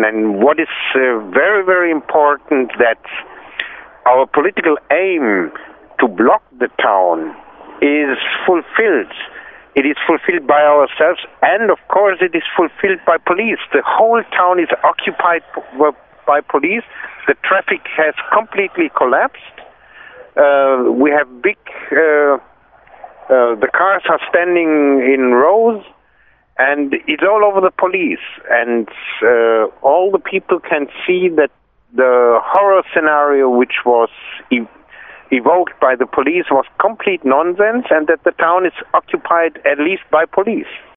situation. And what is very, very important, that our political aim to block the town is fulfilled. It is fulfilled by ourselves, and of course it is fulfilled by police. The whole town is occupied by police. The traffic has completely collapsed. We have the cars are standing in rows, and it's all over the police. And all the people can see that the horror scenario which was evoked by the police was complete nonsense, and that the town is occupied at least by police.